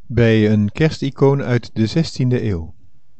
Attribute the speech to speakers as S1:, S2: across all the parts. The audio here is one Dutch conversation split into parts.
S1: bij een kersticoon uit de 16e eeuw.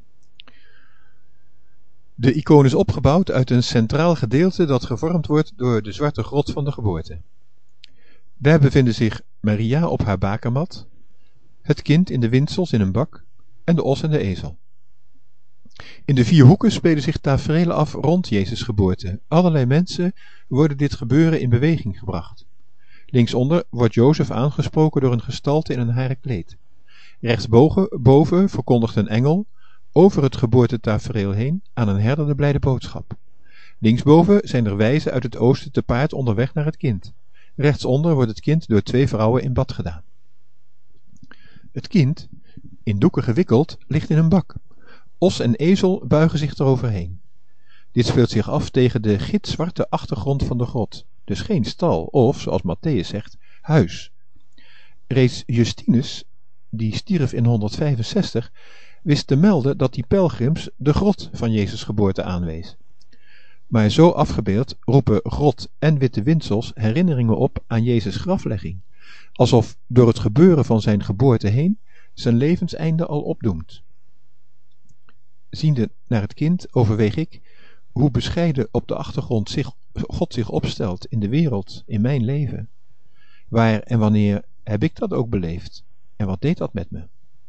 S1: De icoon is opgebouwd uit een centraal gedeelte dat gevormd wordt door de zwarte grot van de geboorte. Daar bevinden zich Maria op haar bakermat, het kind in de windsels in een bak en de os en de ezel. In de 4 hoeken spelen zich taferelen af rond Jezus' geboorte. Allerlei mensen worden dit gebeuren in beweging gebracht. Linksonder wordt Jozef aangesproken door een gestalte in een haren kleed. Rechtsboven verkondigt een engel over het geboortetafereel heen aan een herder de blijde boodschap. Linksboven zijn er wijzen uit het oosten te paard onderweg naar het kind. Rechtsonder wordt het kind door 2 vrouwen in bad gedaan. Het kind, in doeken gewikkeld, ligt in een bak. Os en ezel buigen zich eroverheen. Dit speelt zich af tegen de gitzwarte achtergrond van de grot, dus geen stal of, zoals Matthäus zegt, huis. Reeds Justinus, die stierf in 165, wist te melden dat die pelgrims de grot van Jezus' geboorte aanwees. Maar zo afgebeeld roepen grot en witte windsels herinneringen op aan Jezus' graflegging, alsof door het gebeuren van zijn geboorte heen zijn levenseinde al opdoemt. Ziende naar het kind overweeg ik hoe bescheiden op de achtergrond God zich opstelt in de wereld, in mijn leven. Waar en wanneer heb ik dat ook beleefd? En wat deed dat met me?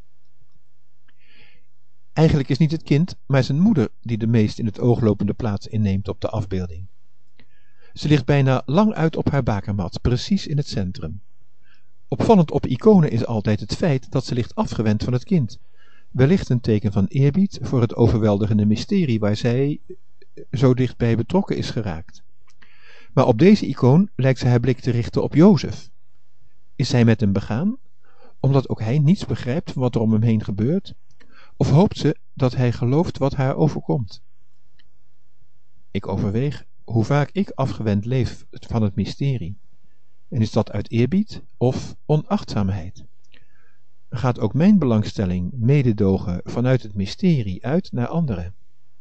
S1: Eigenlijk is niet het kind, maar zijn moeder die de meest in het oog lopende plaats inneemt op de afbeelding. Ze ligt bijna lang uit op haar bakermat, precies in het centrum. Opvallend op iconen is altijd het feit dat ze ligt afgewend van het kind. Wellicht een teken van eerbied voor het overweldigende mysterie waar zij zo dichtbij betrokken is geraakt. Maar op deze icoon lijkt ze haar blik te richten op Jozef. Is zij met hem begaan, omdat ook hij niets begrijpt van wat er om hem heen gebeurt? Of hoopt ze dat hij gelooft wat haar overkomt? Ik overweeg hoe vaak ik afgewend leef van het mysterie. En is dat uit eerbied of onachtzaamheid? Gaat ook mijn belangstelling, mededogen vanuit het mysterie uit naar anderen?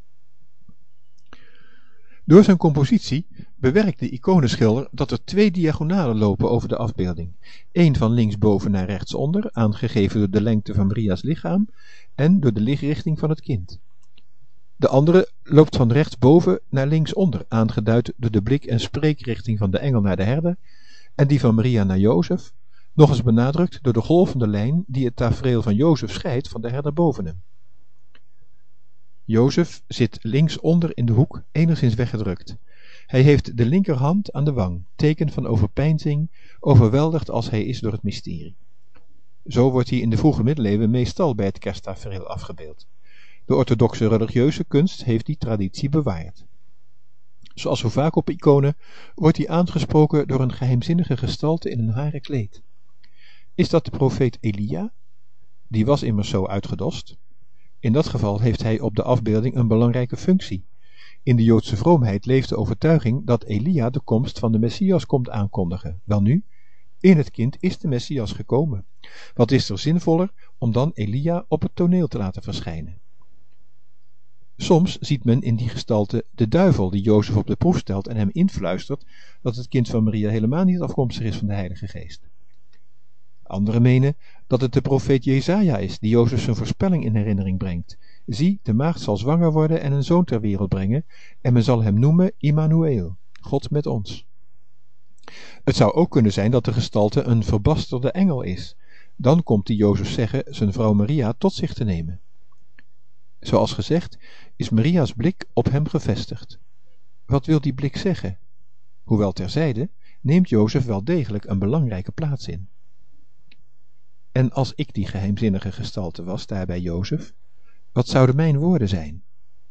S1: Door zijn compositie bewerkt de iconenschilder dat er 2 diagonalen lopen over de afbeelding. 1 van linksboven naar rechtsonder, aangegeven door de lengte van Maria's lichaam en door de ligrichting van het kind. De andere loopt van rechtsboven naar linksonder, aangeduid door de blik- en spreekrichting van de engel naar de herder en die van Maria naar Jozef, nog eens benadrukt door de golvende lijn die het tafereel van Jozef scheidt van de herder boven hem. Jozef zit linksonder in de hoek, enigszins weggedrukt. Hij heeft de linkerhand aan de wang, teken van overpeinzing, overweldigd als hij is door het mysterie. Zo wordt hij in de vroege middeleeuwen meestal bij het kersttafereel afgebeeld. De orthodoxe religieuze kunst heeft die traditie bewaard. Zoals zo vaak op iconen wordt hij aangesproken door een geheimzinnige gestalte in een haren kleed. Is dat de profeet Elia? Die was immers zo uitgedost. In dat geval heeft hij op de afbeelding een belangrijke functie. In de Joodse vroomheid leeft de overtuiging dat Elia de komst van de Messias komt aankondigen. Welnu, in het kind is de Messias gekomen. Wat is er zinvoller om dan Elia op het toneel te laten verschijnen? Soms ziet men in die gestalte de duivel die Jozef op de proef stelt en hem influistert dat het kind van Maria helemaal niet afkomstig is van de Heilige Geest. Anderen menen dat het de profeet Jesaja is die Jozef zijn voorspelling in herinnering brengt. Zie, de maagd zal zwanger worden en een zoon ter wereld brengen en men zal hem noemen Immanueel, God met ons. Het zou ook kunnen zijn dat de gestalte een verbasterde engel is. Dan komt die Jozef zeggen zijn vrouw Maria tot zich te nemen. Zoals gezegd is Maria's blik op hem gevestigd. Wat wil die blik zeggen? Hoewel terzijde, neemt Jozef wel degelijk een belangrijke plaats in. En als ik die geheimzinnige gestalte was daar bij Jozef, wat zouden mijn woorden zijn?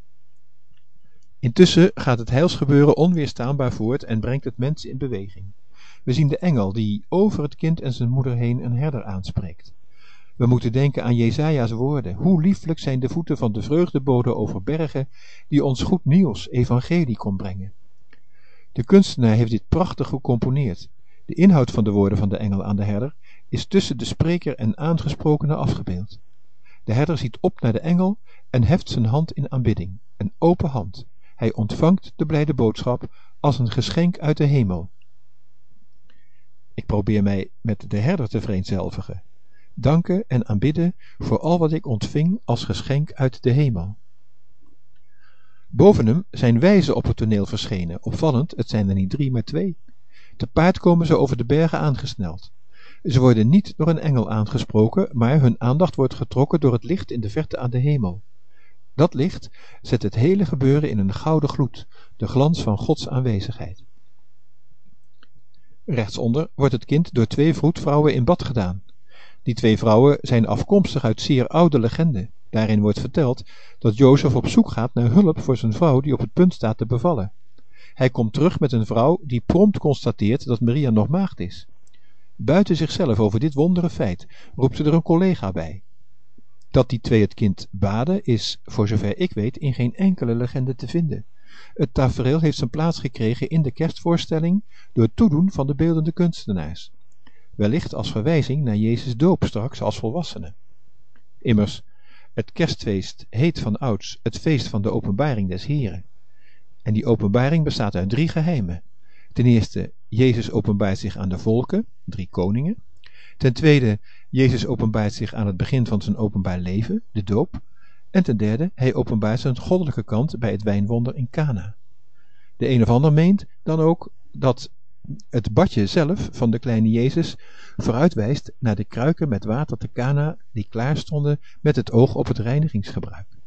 S1: Intussen gaat het heilsgebeuren onweerstaanbaar voort en brengt het mensen in beweging. We zien de engel die over het kind en zijn moeder heen een herder aanspreekt. We moeten denken aan Jesaja's woorden. Hoe lieflijk zijn de voeten van de vreugdebode over bergen die ons goed nieuws, evangelie kon brengen. De kunstenaar heeft dit prachtig gecomponeerd. De inhoud van de woorden van de engel aan de herder is tussen de spreker en aangesprokene afgebeeld. De herder ziet op naar de engel en heft zijn hand in aanbidding, een open hand. Hij ontvangt de blijde boodschap als een geschenk uit de hemel. Ik probeer mij met de herder te vereenzelvigen. danken en aanbidden voor al wat ik ontving als geschenk uit de hemel. Boven hem zijn wijzen op het toneel verschenen. Opvallend, het zijn er niet 3, maar 2. Te paard komen ze over de bergen aangesneld. Ze worden niet door een engel aangesproken, maar hun aandacht wordt getrokken door het licht in de verte aan de hemel. Dat licht zet het hele gebeuren in een gouden gloed, de glans van Gods aanwezigheid. Rechtsonder wordt het kind door 2 vroedvrouwen in bad gedaan. Die 2 vrouwen zijn afkomstig uit zeer oude legenden. Daarin wordt verteld dat Jozef op zoek gaat naar hulp voor zijn vrouw die op het punt staat te bevallen. Hij komt terug met een vrouw die prompt constateert dat Maria nog maagd is. Buiten zichzelf over dit wondere feit roept ze er een collega bij. Dat die 2 het kind baden is, voor zover ik weet, in geen enkele legende te vinden. Het tafereel heeft zijn plaats gekregen in de kerstvoorstelling door het toedoen van de beeldende kunstenaars. Wellicht als verwijzing naar Jezus' doop straks als volwassene. Immers, het kerstfeest heet van ouds het feest van de openbaring des Heren. En die openbaring bestaat uit 3 geheimen. Ten eerste, Jezus openbaart zich aan de volken, 3 koningen. Ten tweede, Jezus openbaart zich aan het begin van zijn openbaar leven, de doop. En ten derde, hij openbaart zijn goddelijke kant bij het wijnwonder in Kana. De een of ander meent dan ook dat het badje zelf van de kleine Jezus vooruitwijst naar de kruiken met water te Kana die klaar stonden met het oog op het reinigingsgebruik.